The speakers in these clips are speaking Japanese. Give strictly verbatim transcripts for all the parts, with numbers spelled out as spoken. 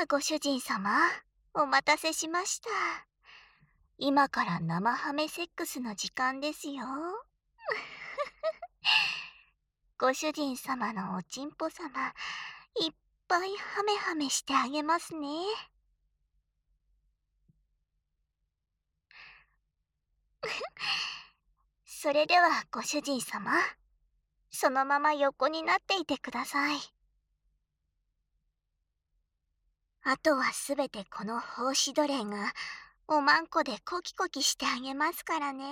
ご主人様、お待たせしました。今から生ハメセックスの時間ですよ。ご主人様のおちんぽ様、いっぱいハメハメしてあげますね。それではご主人様、そのまま横になっていてください。あとはすべてこの胞子奴隷がおまんこでコキコキしてあげますからね。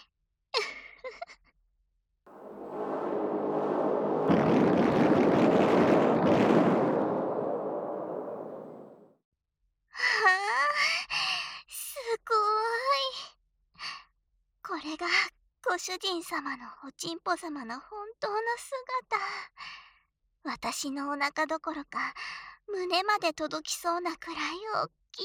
はあ、すごい。これがご主人様のおちんぽ様の本当の姿。私のお腹どころか胸まで届きそうなくらいおっきい。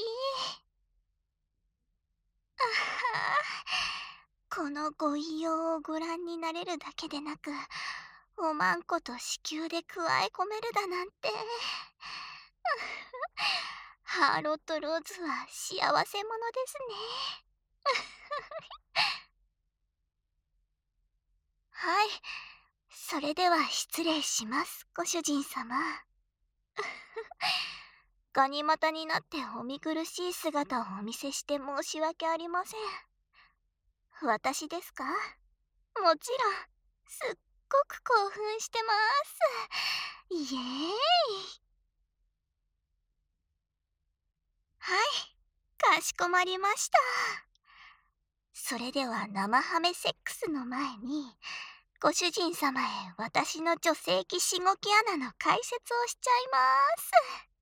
あはあ、このご異様をご覧になれるだけでなく、おまんこと子宮でくわえ込めるだなんて。ハーロット・ローズは幸せ者ですね。はい、それでは失礼します、ご主人様。ガニ股になってお見苦しい姿をお見せして申し訳ありません。私ですか？もちろん、すっごく興奮してます。イエーイ。はい、かしこまりました。それでは生ハメセックスの前に、ご主人様へ私の女性器しごき穴の解説をしちゃいます。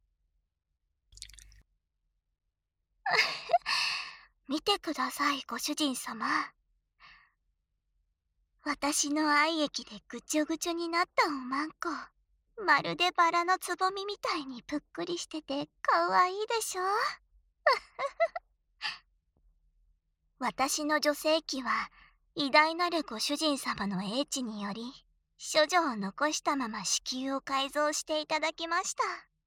見てください、ご主人様。私の愛液でぐちょぐちょになったおまんこ、まるでバラのつぼみみたいにぷっくりしててかわいいでしょ。私の女性器は偉大なるご主人様の英知により処女を残したまま子宮を改造していただきました。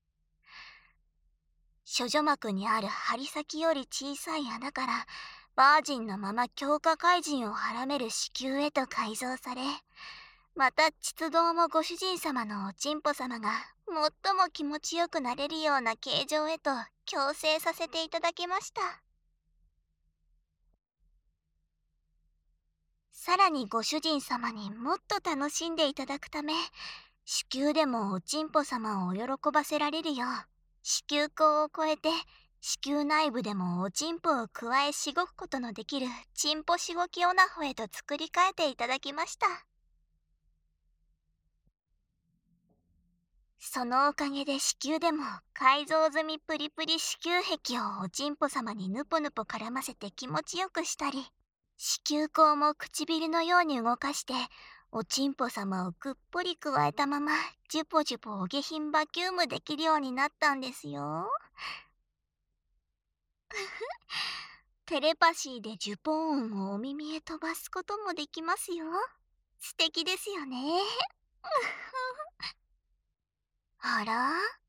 処女膜にある針先より小さい穴からバージンのまま強化怪人をはらめる子宮へと改造され、また膣道もご主人様のおちんぽ様が最も気持ちよくなれるような形状へと矯正させていただきました。さらにご主人様にもっと楽しんでいただくため、子宮でもおちんぽ様を喜ばせられるよう、子宮口を越えて子宮内部でもおちんぽをくわえしごくことのできるちんぽしごきオナホへと作り変えていただきました。そのおかげで子宮でも改造済みプリプリ子宮壁をおちんぽ様にぬぽぬぽ絡ませて気持ちよくしたり、子宮口も唇のように動かしておちんぽ様をぐっぽりくわえたままジュポジュポお下品バキュームできるようになったんですよ。テレパシーでジュポーンをお耳へ飛ばすこともできますよ。素敵ですよね。あら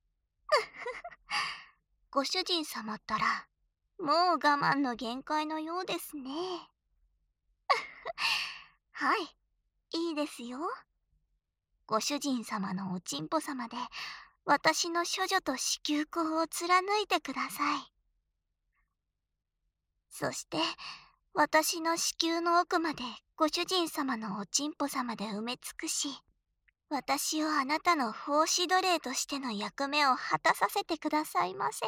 ご主人様ったらもう我慢の限界のようですね。はい、いいですよ。ご主人様のおちんぽ様で私の処女と子宮口を貫いてください。そして私の子宮の奥までご主人様のおちんぽ様で埋め尽くし、私をあなたの胞子奴隷としての役目を果たさせてくださいませ。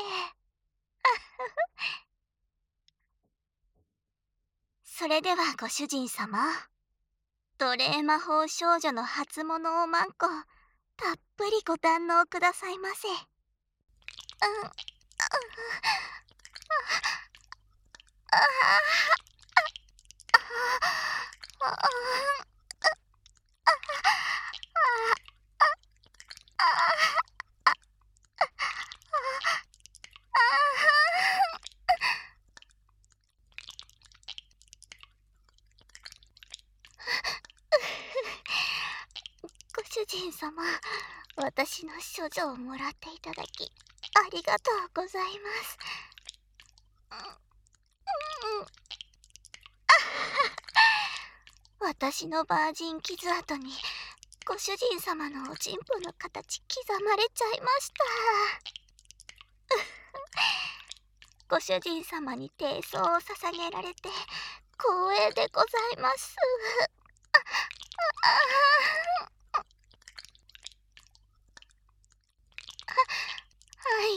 それではご主人様、奴隷魔法少女の初物おまんこ、たっぷりご堪能くださいませ。うん、あ、あ、あ、あ、あ、ご主人様、私の処女をもらっていただきありがとうございます。うんうん、私のバージン傷跡にご主人様のおちんぽの形刻まれちゃいました。ご主人様に貞操を捧げられて光栄でございます。ああはい、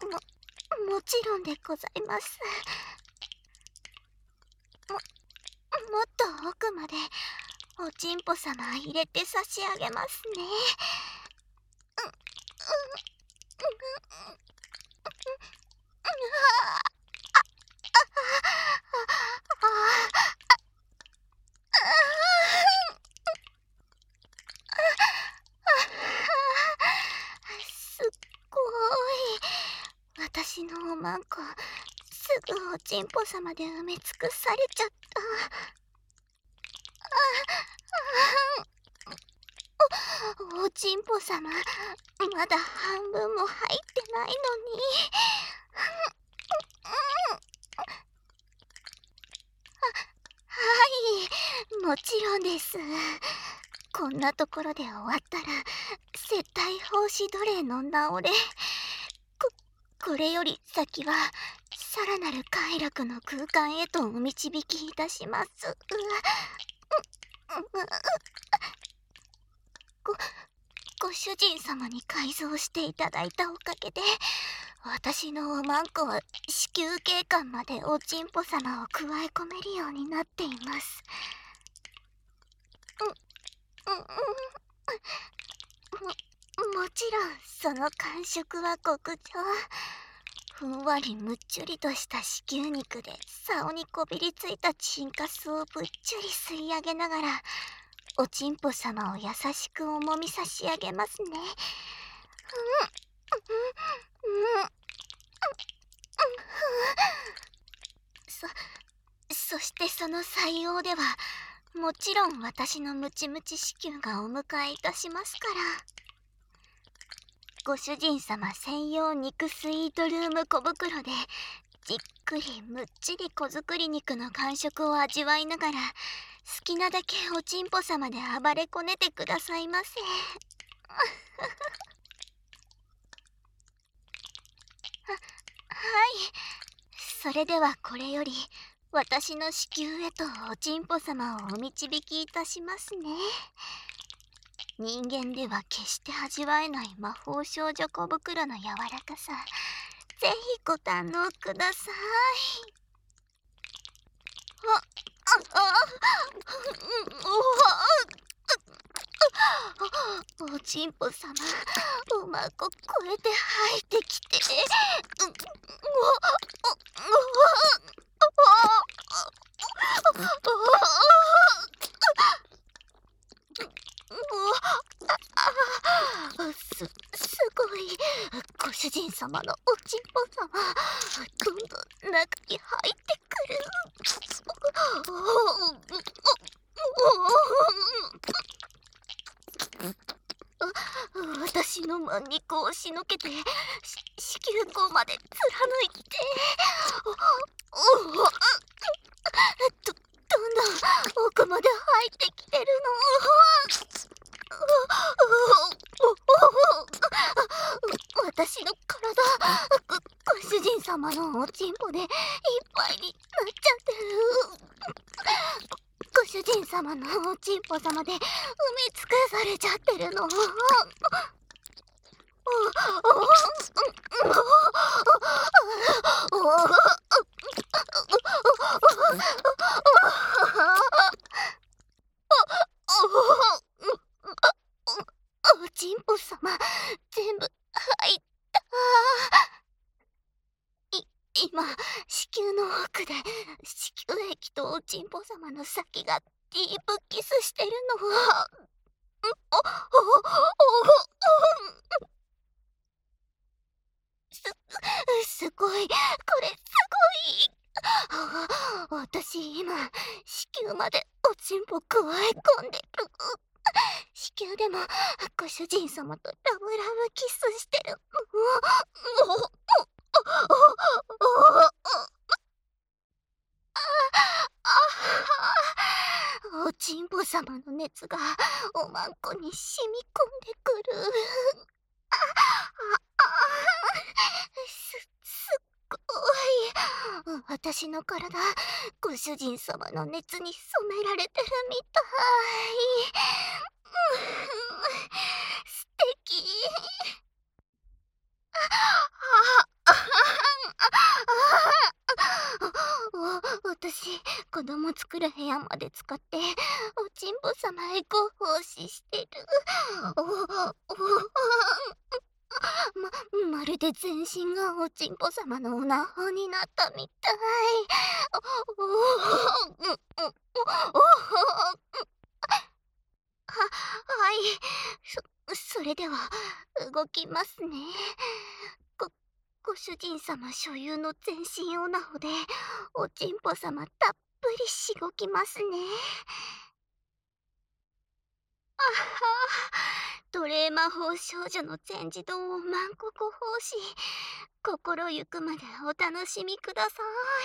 も、もちろんでございます。も、もっと奥までおちんぽ様入れて差し上げますね。うん、うん、うん、うん、すっごーい。私のおまんこ、すぐおちんぽ様で埋め尽くされちゃった。お、おちんぽ様、まだ半分も入ってないのに。はい、もちろんです。こんなところで終わったら接待奉仕奴隷の名折れ。こ、これより先はさらなる快楽の空間へとお導きいたします。ご、ご主人様に改造していただいたおかげで、私のおまんこは子宮頸管までおちんぽ様をくわえ込めるようになっています。うん、うん、も、もちろんその感触は極上。ふんわりむっちゅりとした子宮肉で竿にこびりついたチンカスをぶっちゅり吸い上げながらおちんぽ様を優しくおもみ差し上げますね。うん、うん、うん、そ、そしてその採用ではもちろん私のムチムチ子宮がお迎えいたしますから。ご主人様専用肉スイートルーム小袋でじっくりむっちり子作り肉の感触を味わいながら好きなだけおちんぽ様で暴れこねてくださいませ。は、はい。それではこれより私の子宮へとおちんぽ様をお導きいたしますね。人間では決して味わえない魔法少女小袋の柔らかさ、ぜひご堪能ください。あ、あ、あ、お、おちんぽ様、おまんこ超えて入ってきて、う、う、す、すごい。ご主人様のおちんぽ様、どんどん中に入ってくる。私のまん肉を押しのけて子宮口まで貫いて、お、お、ど、どんどん奥まで入ってきてるの。私の体、ご、ご主人様のおちんぽでいっぱいになっちゃってる。ご主人様のおちんぽ様で埋め尽くされちゃってるの。おちんぽ様、全部入った。い、今、子宮の奥で子宮液とおちんぽ様の先がディープキスしてるの。お、お、お、す、すごい。これすごい。私今、子宮までおちんぽ加え込んでる。子宮でもご主人様とラブラブキスしてる。 に染み込んでくる。ああすすっごい。私の体、ご主人様の熱に染められてるみたい。素敵。私、子供作る部屋まで使っておちんぽ様へご奉仕してる。おおままるで全身がおちんぽ様のおなほになったみたい。おおおおおははいそそれでは動きますね。ごご主人様所有の全身おなほでおちんぽ様たっぷりしごきますね。あは奴隷魔法少女の全自動を万国奉仕、心ゆくまでお楽しみください。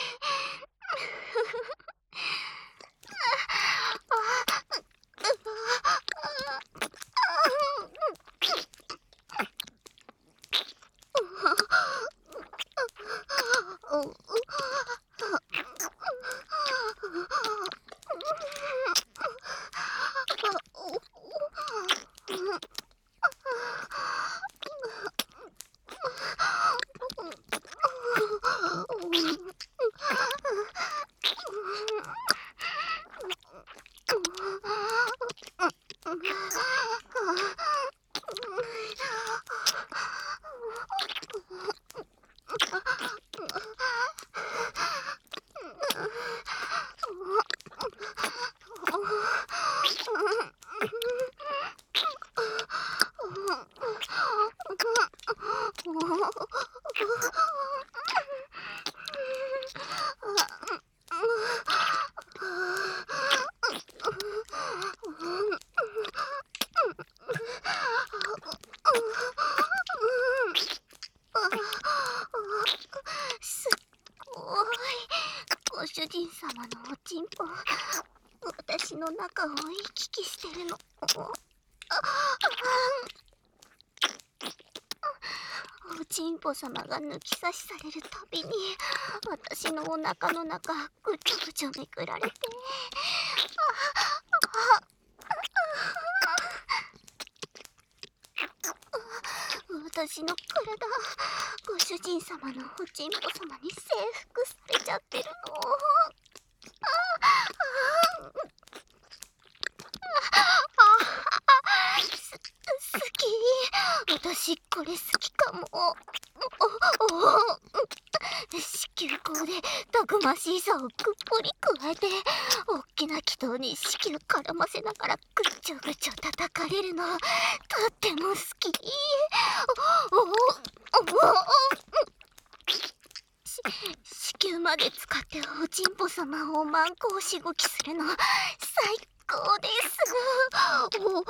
すっごい。ご主人様のおちんぽ、私の中を行き来してるの。おちんぽ様が抜き差しされるたびに私のお腹の中ぐちょぐちょめくられて、私の体、ご主人様のおちんぽ様に征服されちゃってるの。す好き。私これ好きかも。おお子宮口でたくましさをくっぽり加えて、おっきな気筒に子宮絡ませながらぐちょぐちょ叩かれるのとっても好き。おおおし子宮まで使っておちんぽ様をマンコをしごきするの最高です。おおおお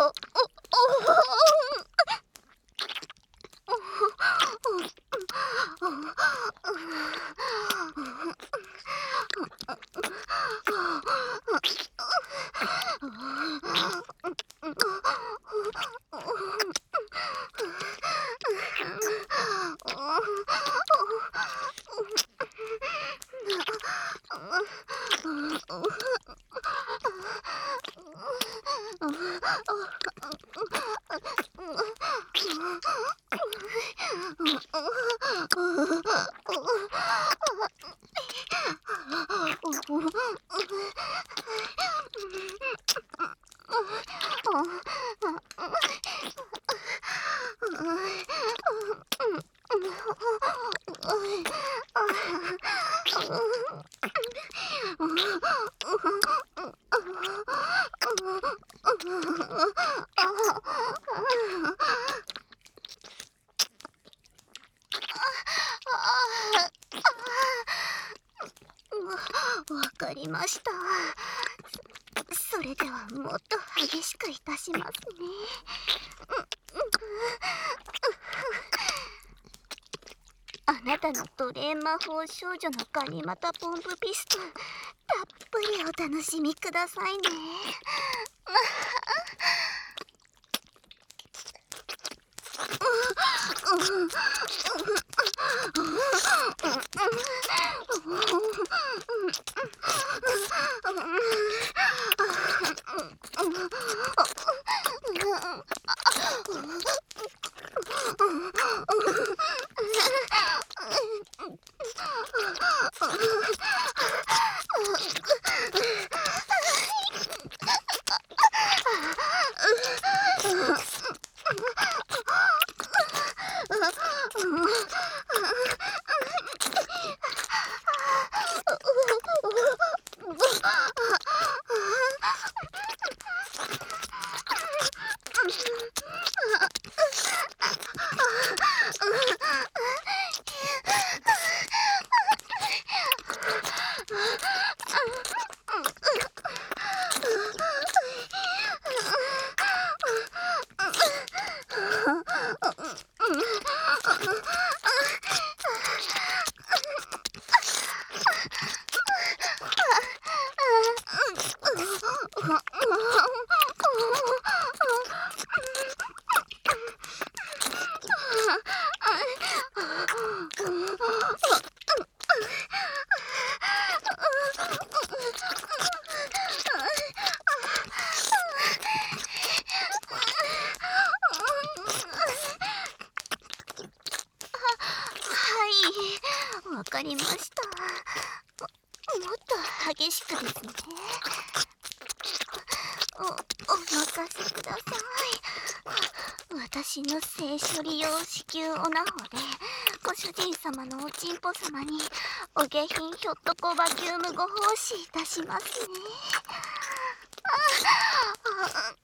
わかりました。そそれではもっと激しくいたしますね。あなたの奴隷魔法少女のガニ股ポンプピストン、たっぷりお楽しみくださいね。 わかりました。も、もっと激しくですね。お、お任せください。私の性処理用子宮オナホでご主人様のおちんぽ様にお下品ひょっとこバキュームご奉仕いたしますね。ああああ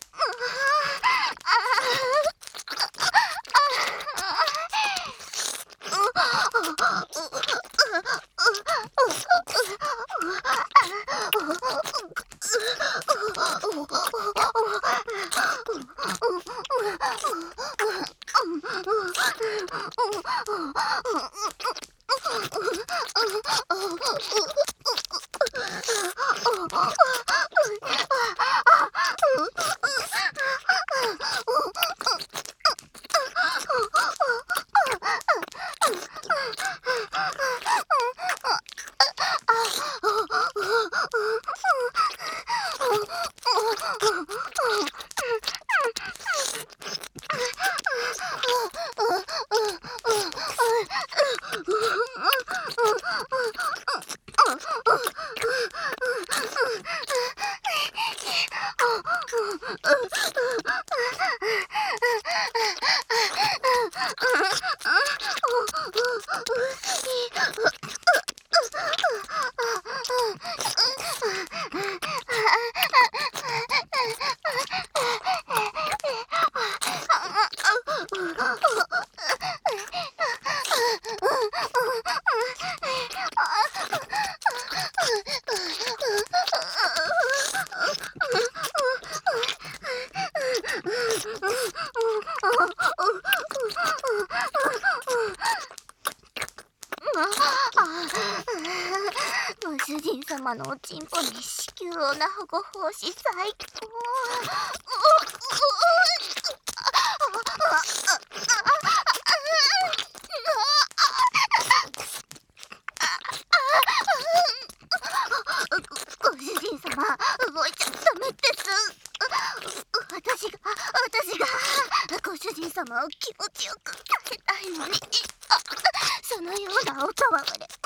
ご主人様のおちんぽに子宮オナホご奉仕最高。ご主人様、動いちゃダメです。私が私がご主人様を気持ちよくさせたいのに、あ、そのようなおたわわれ。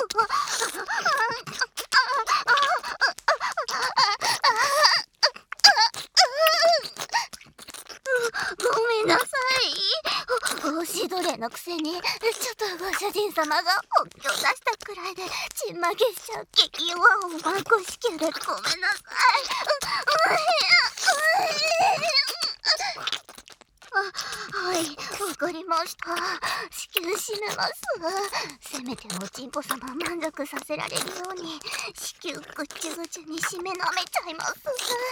ごめんなさい。おしどれのくせにちょっとご主人様がおっきを出したくらいでちんまげしちゃう激弱おまんこ子宮でごめんなさい。あ、はい、わかりました。子宮閉めます。せめておちんぽ様満足させられるように子宮ぐちゅぐちゅに締めなめちゃいます。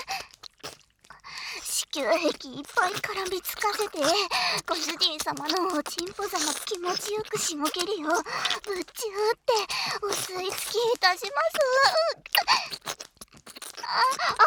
子宮壁いっぱい絡みつかせてご主人様のおちんぽ様気持ちよくしごけるようぶっちゅーってお吸い付きいたします。ああ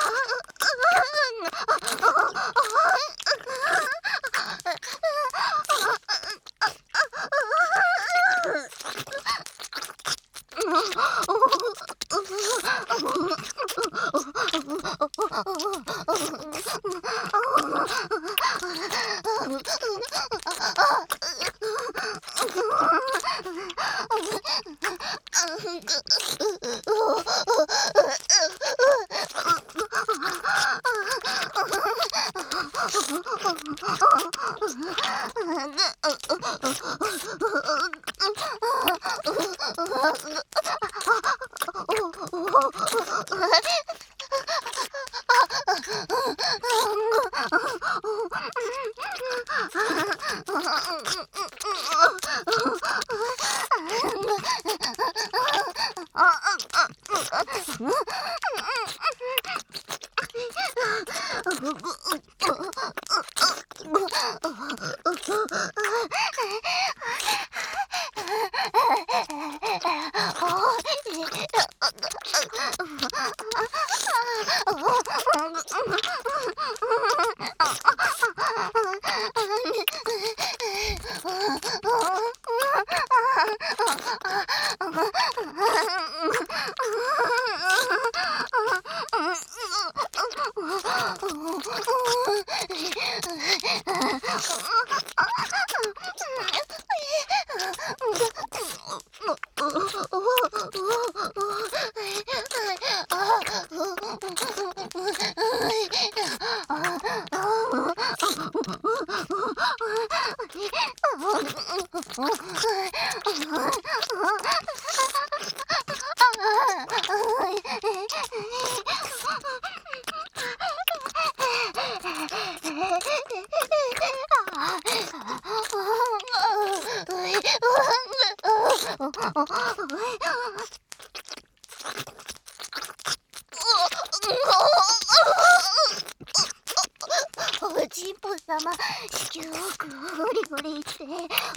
おちんぽさま、子宮をゴリゴリって。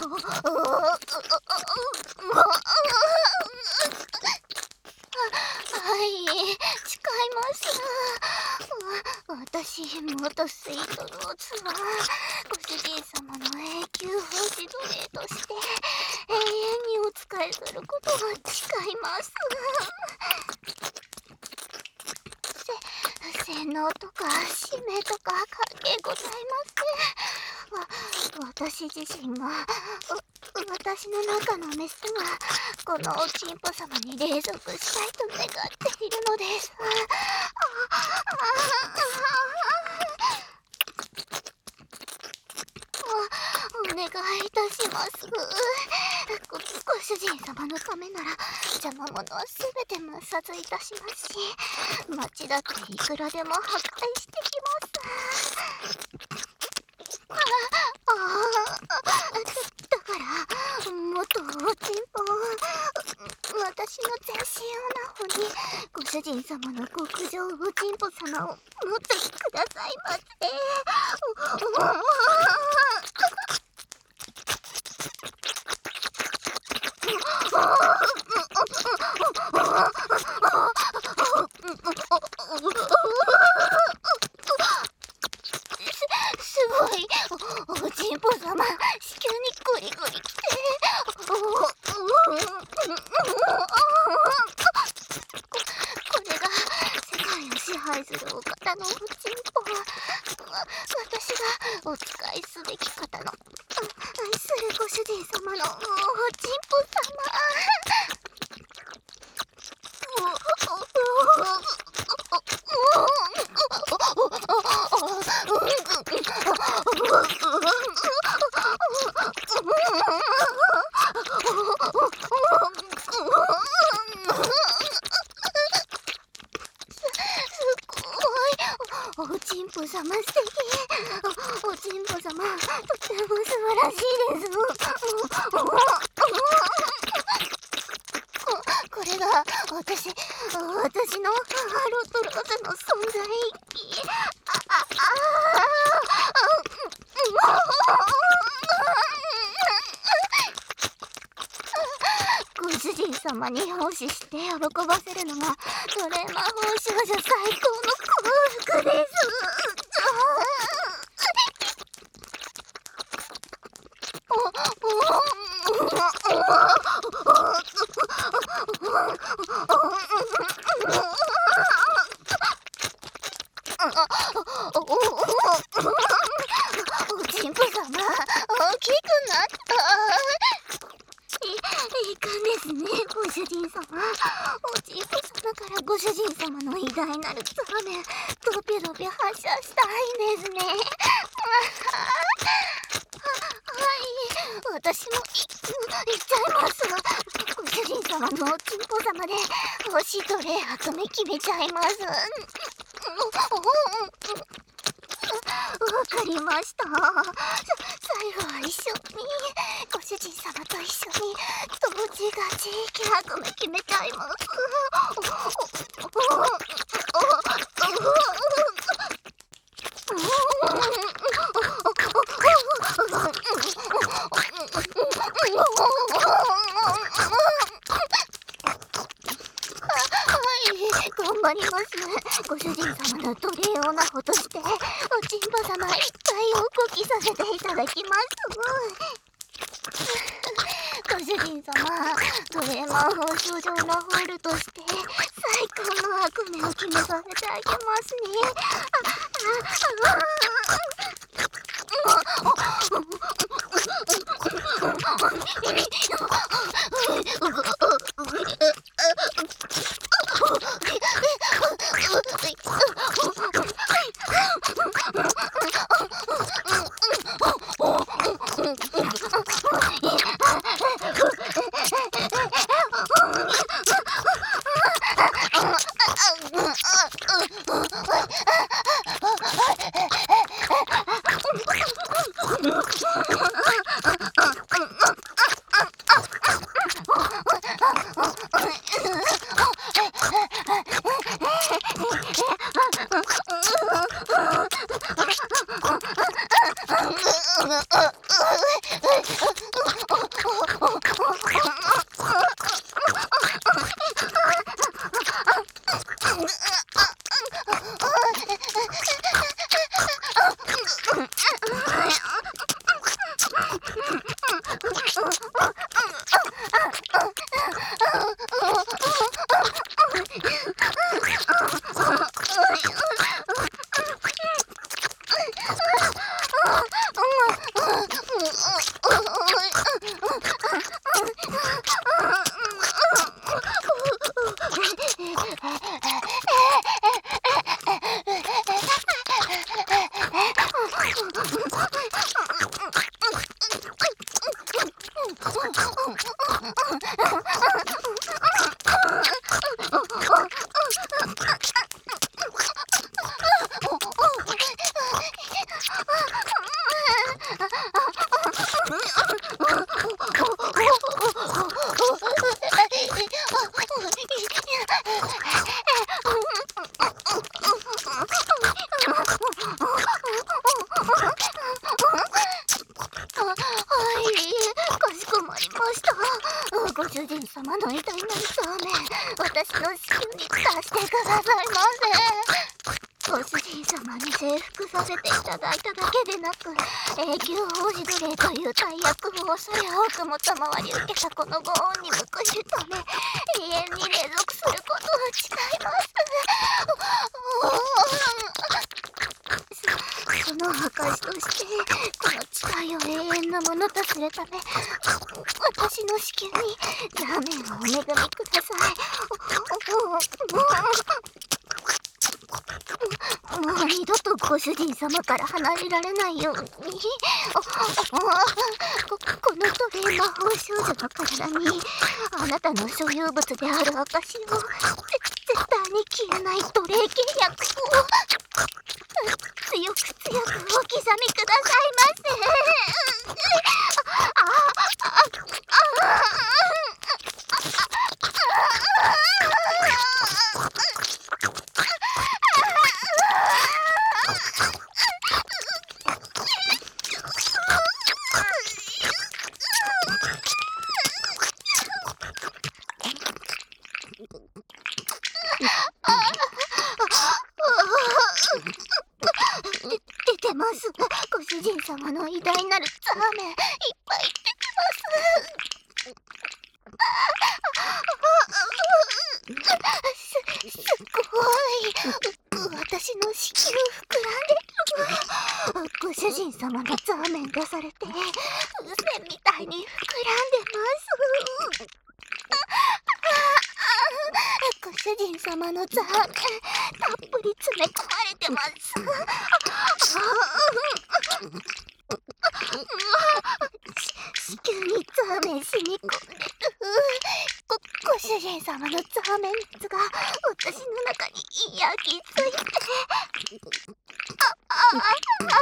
はい、誓います。私、元スイートローズはご主人様の永久保持奴隷として永遠にお仕えすることを誓います。せ洗脳とか使命とか関係ございません。わ私自身が私の中のメスがこのおちんぽ様に隷属したいと願っているのです。お願いいたします。ご、ご主人様のためなら邪魔者はすべて抹殺いたしますし、町だっていくらでも破壊してきます。ああだからもっとおちんぽを私の全身をなほにご主人様の極上おちんぽ様を持ってくださいませ。す、すごい お, おちんぽ様、子宮にゴリゴリきてここれが世界を支配するお方のおちんぽ。私がお仕えすべき方の愛するご主人様のおちんぽ様。おちんぽ様素敵。お、おちんぽ様とても素晴らしいです。こ、これが私、私のハロトローズの存在意義。あ、あ、あご主人様に奉仕して喜ばせるのがトレ魔法少女最高の幸福です。おちんぽ様、大きくなった。い、いかんですね。 大なるザーメンロビロビ発射したいですね。はい、私もい、いっちゃいますわ。ご主人様のおちんぽ様で欲しいどれ集め決めちゃいます。わかりました。最後は一緒にご主人様と一緒に同時が地域集め決めちゃいます。頑張ります。ご主人様の奴隷オナホとしておちんぽ様いっぱいおこきさせていただきます。ご主人様、奴隷魔法少女オナホールとして最高の悪名を決めさせてあげますね。ご主人様の偉大なるそうめん、私の子宮に出してくださいませ。ご主人様に征服させていただいただけでなく、永久王子奴隷という大役を恐れ多くも賜り受けたこのご恩に報いるため、永遠に隷属することを誓います。その証としてこの誓いを永遠のものとするため、私の子宮にザーメンをお恵みください。もう二度とご主人様から離れられないように、こ, この奴隷魔法少女の体にあなたの所有物である証を絶対に消えない奴隷契約を強く強くお刻みくださいませ。出てます。ご主人様の偉大なるザーメンいっぱい出てます。す、すごい。私の子宮膨らんでる。ご主人様のザーメン出されて風船みたいに膨らんでます。ご主人様様のザーメンたっぷり詰め込まれてます。し子宮にザーメン染み込んでる。ごご主人様のザーメン熱が私の中に焼き付いて、ああああ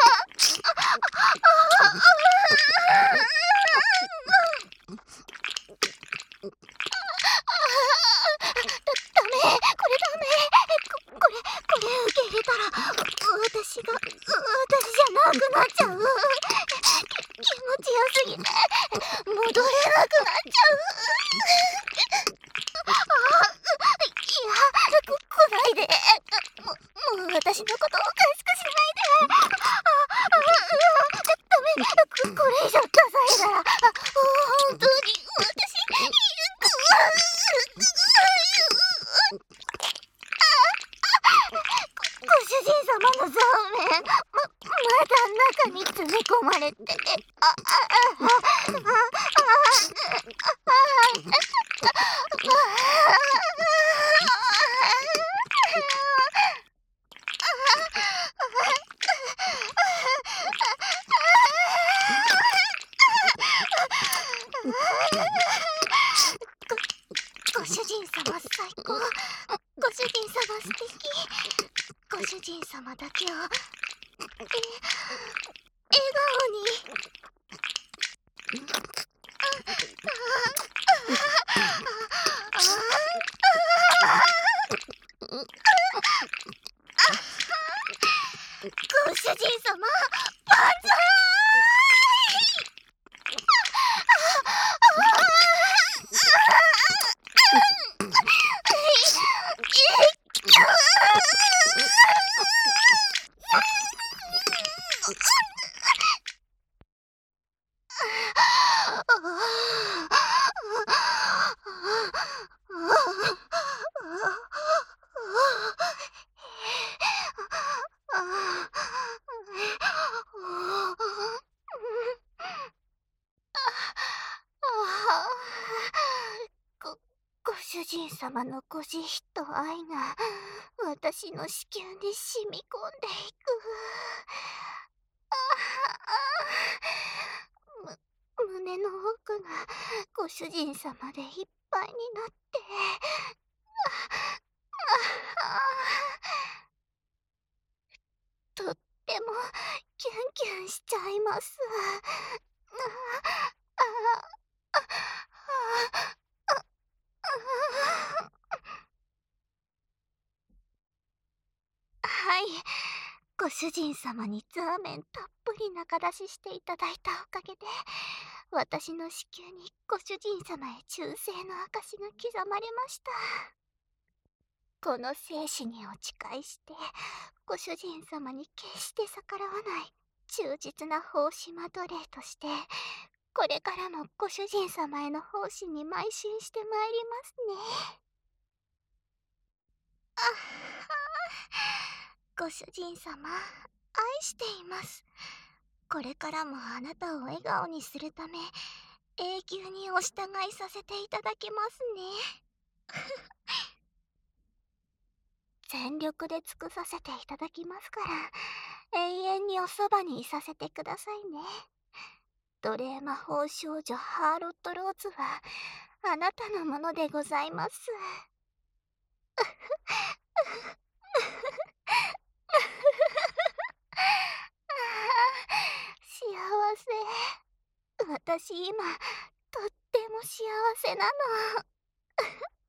ダメ、これダメ。ここれこれ受け入れたら私が私じゃなくなっちゃう。き気持ちよすぎて戻れなくなっちゃう。あいや、こ来ないで。ももう私のことおかしくしないで。ああダメ、ここれ以上ダサいならあ本当に私行くわ。ご主人様のザーメン ま, まだ中に詰め込まれて、ああああああご主人様最高。ご主人様素敵。ご主人様だけをえ笑顔に。ご主人様万歳。ご、ご主人様のご慈悲と愛が私の子宮に染み込んでいく。む胸の奥がご主人様でいっぱいになって、とってもキュンキュンしちゃいます。はい、ご主人様にザーメンたっぷり中出ししていただいたおかげで、私の子宮にご主人様へ忠誠の証が刻まれました。この生死にお誓いして、ご主人様に決して逆らわない忠実な奉仕マ奴隷として、これからもご主人様への奉仕に邁進してまいりますね。あはご主人様、愛しています。これからもあなたを笑顔にするため、永久にお従いさせていただきますね。全力で尽くさせていただきますから、永遠におそばにいさせてくださいね。奴隷魔法少女ハーロット・ローズはあなたのものでございます。幸せ。私今とっても幸せなの。